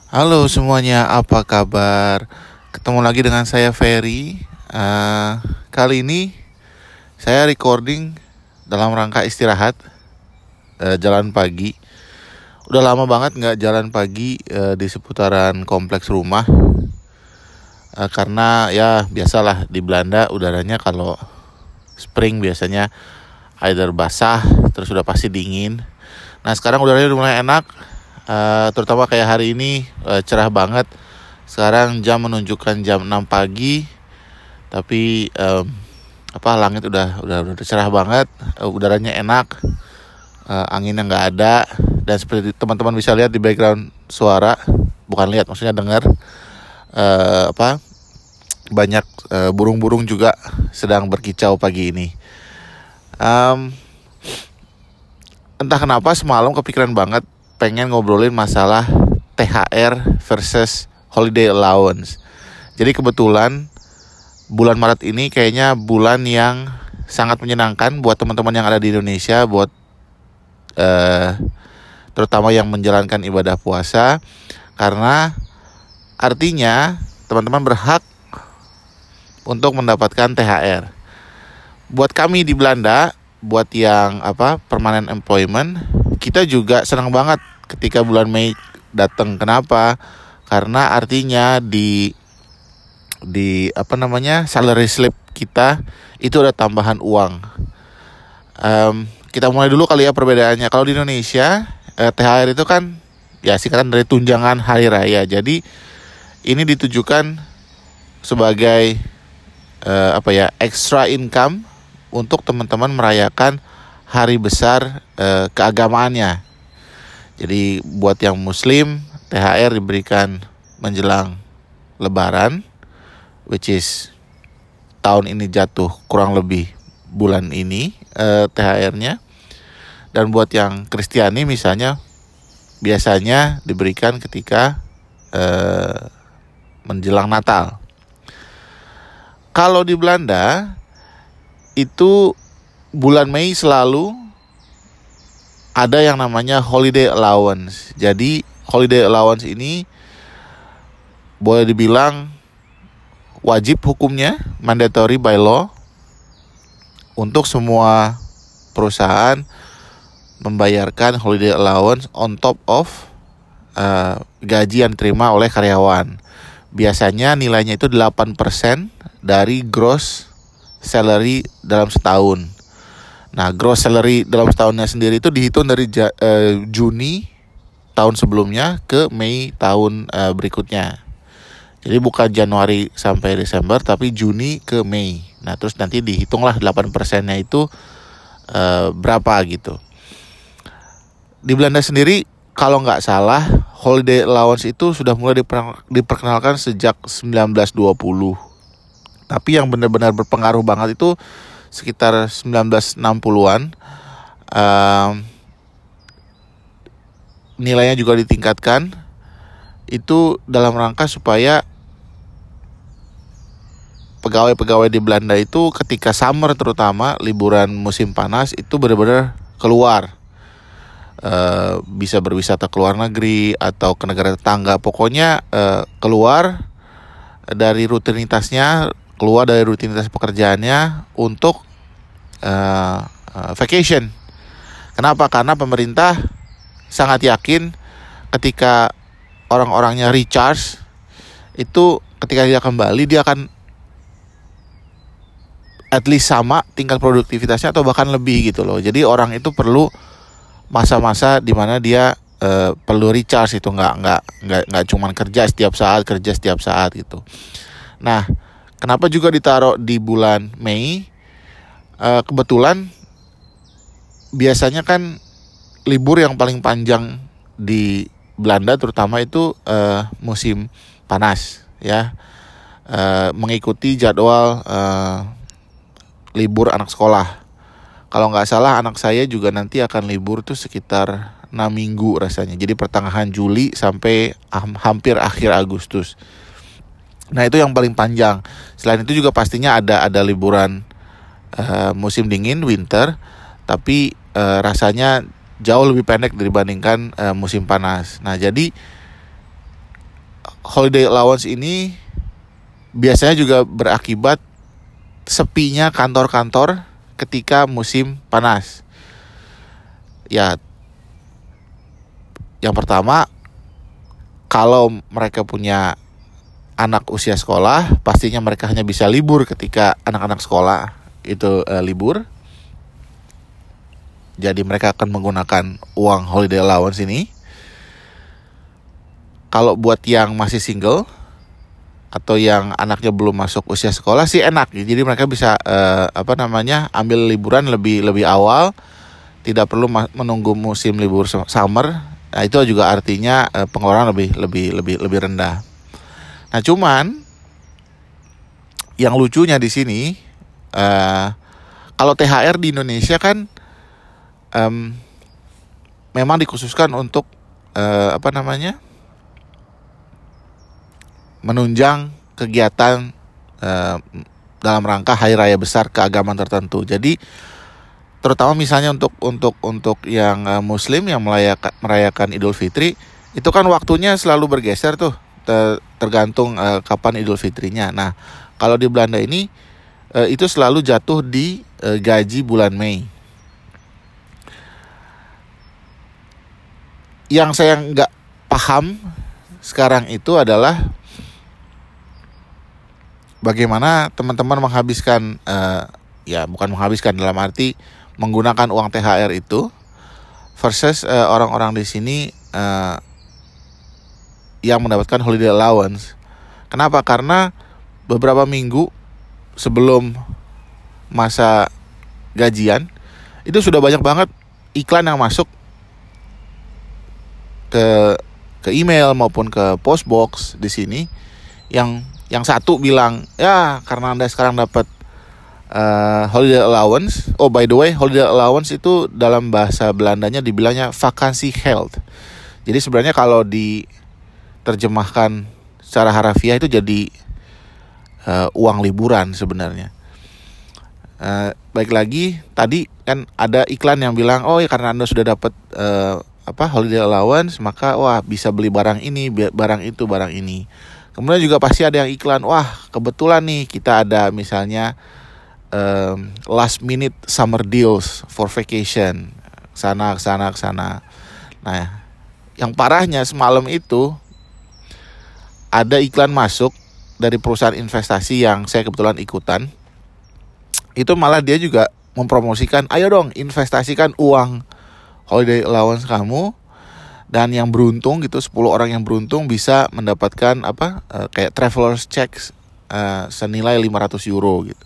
Halo semuanya, apa kabar? Ketemu lagi dengan saya Ferry. Kali ini saya recording dalam rangka istirahat, jalan pagi. Udah lama banget nggak jalan pagi di seputaran kompleks rumah, karena ya biasalah di Belanda udaranya kalau spring biasanya either basah, terus udah pasti dingin. Nah sekarang udaranya udah mulai enak, terutama kayak hari ini cerah banget. Sekarang jam menunjukkan jam 6 pagi, tapi langit udah cerah banget, udaranya enak, anginnya nggak ada, dan seperti teman-teman bisa lihat di background suara, bukan lihat maksudnya dengar, banyak burung-burung juga sedang berkicau pagi ini. Entah kenapa semalam kepikiran banget pengen ngobrolin masalah THR versus holiday allowance. Jadi kebetulan bulan Maret ini kayaknya bulan yang sangat menyenangkan buat teman-teman yang ada di Indonesia, buat terutama yang menjalankan ibadah puasa, karena artinya teman-teman berhak untuk mendapatkan THR. Buat kami di Belanda, buat yang permanent employment, kita juga senang banget ketika bulan Mei datang. Kenapa? Karena artinya di salary slip kita itu ada tambahan uang. Kita mulai dulu kali ya perbedaannya. Kalau di Indonesia THR itu kan ya singkatan dari tunjangan hari raya. Jadi ini ditujukan sebagai extra income untuk teman-teman merayakan hari besar keagamaannya. Jadi buat yang Muslim, THR diberikan menjelang Lebaran, which is tahun ini jatuh kurang lebih bulan ini THR-nya. Dan buat yang Kristiani misalnya, biasanya diberikan ketika menjelang Natal. Kalau di Belanda itu bulan Mei selalu ada yang namanya holiday allowance. Jadi holiday allowance ini boleh dibilang wajib hukumnya, mandatory by law, untuk semua perusahaan membayarkan holiday allowance on top of gaji yang diterima oleh karyawan. Biasanya nilainya itu 8% dari gross salary dalam setahun. Nah, gross salary dalam setahunnya sendiri itu dihitung dari Juni tahun sebelumnya ke Mei tahun berikutnya. Jadi bukan Januari sampai Desember, tapi Juni ke Mei. Nah, terus nanti dihitunglah 8%-nya itu berapa gitu. Di Belanda sendiri, kalau nggak salah, holiday allowance itu sudah mulai diperkenalkan sejak 1920. Tapi yang benar-benar berpengaruh banget itu sekitar 1960-an. Nilainya juga ditingkatkan. Itu dalam rangka supaya pegawai-pegawai di Belanda itu ketika summer, terutama liburan musim panas, itu benar-benar keluar. Bisa berwisata ke luar negeri atau ke negara tetangga. Pokoknya keluar dari rutinitasnya, keluar dari rutinitas pekerjaannya untuk vacation. Kenapa? Karena pemerintah sangat yakin ketika orang-orangnya recharge, itu ketika dia kembali, dia akan at least sama tingkat produktivitasnya atau bahkan lebih gitu loh. Jadi orang itu perlu masa-masa di mana dia perlu recharge, itu nggak cuman kerja setiap saat gitu. Nah, kenapa juga ditaruh di bulan Mei? Kebetulan biasanya kan libur yang paling panjang di Belanda terutama itu musim panas ya, mengikuti jadwal libur anak sekolah. Kalau nggak salah anak saya juga nanti akan libur tuh sekitar 6 minggu rasanya. Jadi pertengahan Juli sampai hampir akhir Agustus. Nah, itu yang paling panjang. Selain itu juga pastinya ada liburan musim dingin, winter, tapi rasanya jauh lebih pendek dibandingkan musim panas. Nah, jadi holiday allowance ini biasanya juga berakibat sepinya kantor-kantor ketika musim panas. Ya, yang pertama, kalau mereka punya anak usia sekolah, pastinya mereka hanya bisa libur ketika anak-anak sekolah itu libur. Jadi mereka akan menggunakan uang holiday allowance ini. Kalau buat yang masih single atau yang anaknya belum masuk usia sekolah sih enak. Jadi mereka bisa ambil liburan lebih awal, tidak perlu menunggu musim libur summer. Nah, itu juga artinya pengeluaran lebih rendah. Nah, cuman yang lucunya di sini, kalau THR di Indonesia kan memang dikhususkan untuk menunjang kegiatan dalam rangka hari raya besar keagamaan tertentu. Jadi terutama misalnya untuk yang Muslim yang merayakan Idul Fitri, itu kan waktunya selalu bergeser tuh, tergantung kapan Idul Fitrinya. Nah, kalau di Belanda ini itu selalu jatuh di gaji bulan Mei. Yang saya nggak paham sekarang itu adalah bagaimana teman-teman menghabiskan, bukan menghabiskan dalam arti menggunakan uang THR itu versus orang-orang di sini yang mendapatkan holiday allowance. Kenapa? Karena beberapa minggu sebelum masa gajian itu sudah banyak banget iklan yang masuk ke email maupun ke postbox di sini, yang satu bilang, ya karena Anda sekarang dapat holiday allowance. Oh, by the way, holiday allowance itu dalam bahasa Belandanya dibilangnya vakansiegeld. Jadi sebenarnya kalau diterjemahkan secara harafiah itu jadi uang liburan sebenarnya. Baik lagi, tadi kan ada iklan yang bilang, oh ya karena Anda sudah dapat holiday allowance, maka bisa beli barang ini, barang itu, barang ini. Kemudian juga pasti ada yang iklan, kebetulan nih kita ada misalnya last minute summer deals for vacation, sana. Nah, yang parahnya semalam itu ada iklan masuk dari perusahaan investasi yang saya kebetulan ikutan. Itu malah dia juga mempromosikan, ayo dong investasikan uang holiday allowance kamu, dan yang beruntung gitu, 10 orang yang beruntung bisa mendapatkan kayak traveler's checks senilai 500 euro gitu.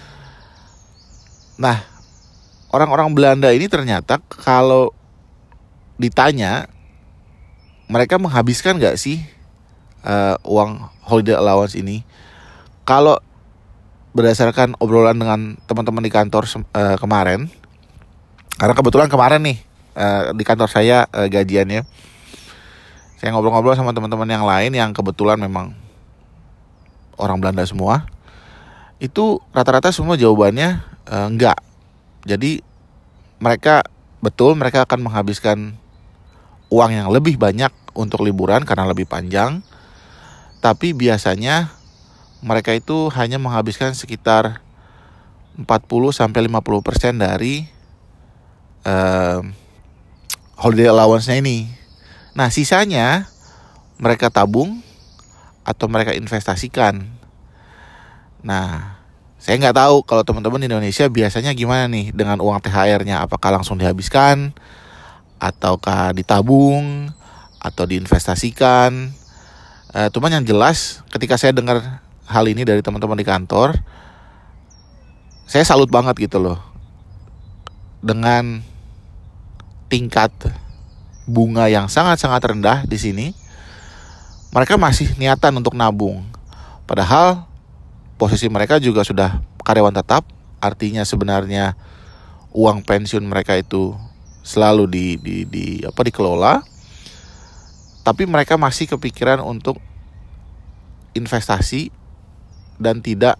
Nah, orang-orang Belanda ini ternyata kalau ditanya mereka menghabiskan gak sih uang holiday allowance ini, kalau berdasarkan obrolan dengan teman-teman di kantor kemarin, karena kebetulan kemarin nih di kantor saya gajiannya, saya ngobrol-ngobrol sama teman-teman yang lain yang kebetulan memang orang Belanda semua, itu rata-rata semua jawabannya enggak. Jadi mereka akan menghabiskan uang yang lebih banyak untuk liburan karena lebih panjang, tapi biasanya mereka itu hanya menghabiskan sekitar 40-50% dari holiday allowance-nya ini. Nah, sisanya mereka tabung atau mereka investasikan. Nah, saya nggak tahu kalau teman-teman di Indonesia biasanya gimana nih dengan uang THR-nya. Apakah langsung dihabiskan, ataukah ditabung, atau diinvestasikan. Cuman yang jelas ketika saya dengar hal ini dari teman-teman di kantor, saya salut banget gitu loh dengan tingkat bunga yang sangat-sangat rendah di sini. Mereka masih niatan untuk nabung, padahal posisi mereka juga sudah karyawan tetap. Artinya sebenarnya uang pensiun mereka itu selalu dikelola, tapi mereka masih kepikiran untuk investasi dan tidak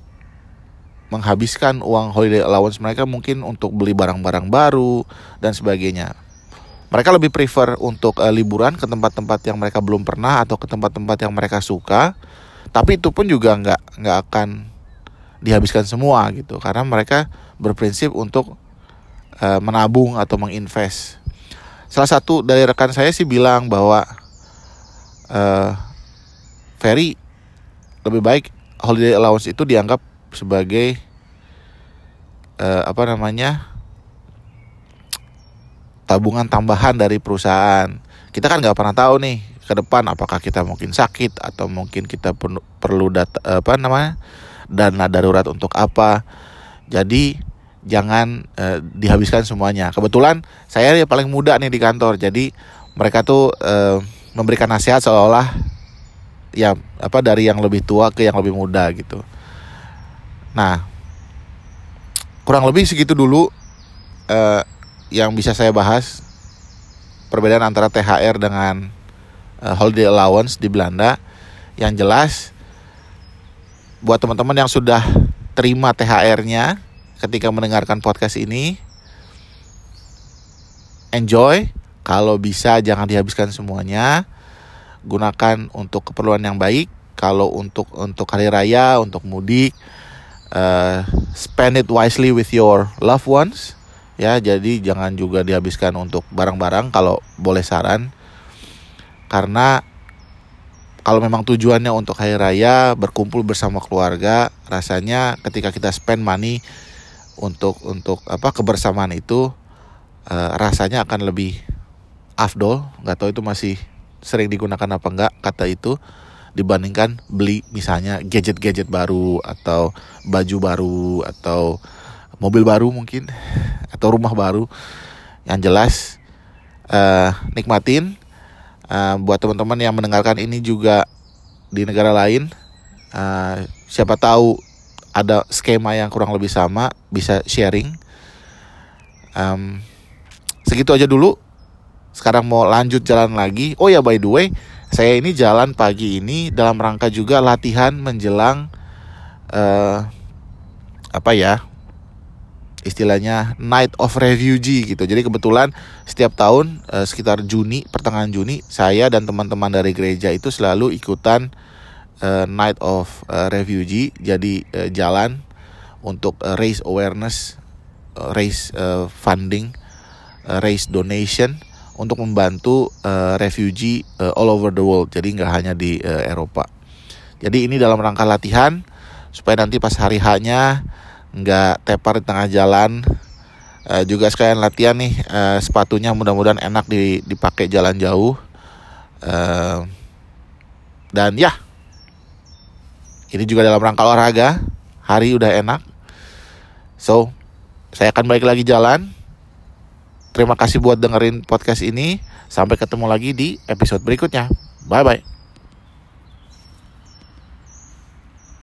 menghabiskan uang holiday allowance mereka mungkin untuk beli barang-barang baru dan sebagainya. Mereka lebih prefer untuk liburan ke tempat-tempat yang mereka belum pernah atau ke tempat-tempat yang mereka suka. Tapi itu pun juga nggak akan dihabiskan semua gitu, karena mereka berprinsip untuk menabung atau menginvest. Salah satu dari rekan saya sih bilang bahwa Ferry, lebih baik holiday allowance itu dianggap sebagai tabungan tambahan dari perusahaan. Kita kan nggak pernah tahu nih ke depan apakah kita mungkin sakit atau mungkin kita perlu dana darurat untuk apa. Jadi jangan dihabiskan semuanya. Kebetulan saya yang paling muda nih di kantor, jadi mereka tuh memberikan nasihat seolah dari yang lebih tua ke yang lebih muda gitu. Nah, kurang lebih segitu dulu yang bisa saya bahas perbedaan antara THR dengan holiday allowance di Belanda. Yang jelas, buat teman-teman yang sudah terima THR-nya ketika mendengarkan podcast ini, enjoy. Kalau bisa jangan dihabiskan semuanya, gunakan untuk keperluan yang baik. Kalau untuk hari raya, untuk mudik, spend it wisely with your loved ones. Ya, jadi jangan juga dihabiskan untuk barang-barang kalau boleh saran. Karena kalau memang tujuannya untuk hari raya, berkumpul bersama keluarga, rasanya ketika kita spend money untuk kebersamaan itu, rasanya akan lebih afdol. Nggak tahu itu masih sering digunakan apa enggak kata itu, dibandingkan beli misalnya gadget-gadget baru atau baju baru atau mobil baru mungkin, atau rumah baru. Yang jelas nikmatin. Buat teman-teman yang mendengarkan ini juga di negara lain, siapa tahu ada skema yang kurang lebih sama, bisa sharing. Segitu aja dulu. Sekarang mau lanjut jalan lagi. Oh ya, by the way, saya ini jalan pagi ini dalam rangka juga latihan menjelang istilahnya Night of Refugee gitu. Jadi kebetulan setiap tahun sekitar pertengahan Juni, saya dan teman-teman dari gereja itu selalu ikutan Night of Refugee. Jadi jalan untuk raise awareness, raise funding, raise donation untuk membantu refugee all over the world. Jadi nggak hanya di Eropa. Jadi ini dalam rangka latihan supaya nanti pas hari H-nya nggak tepar di tengah jalan. Juga sekalian latihan nih, sepatunya mudah-mudahan enak dipakai jalan jauh. Dan ya, ini juga dalam rangka olahraga. Hari udah enak, so saya akan balik lagi jalan. Terima kasih buat dengerin podcast ini. Sampai ketemu lagi di episode berikutnya. Bye bye.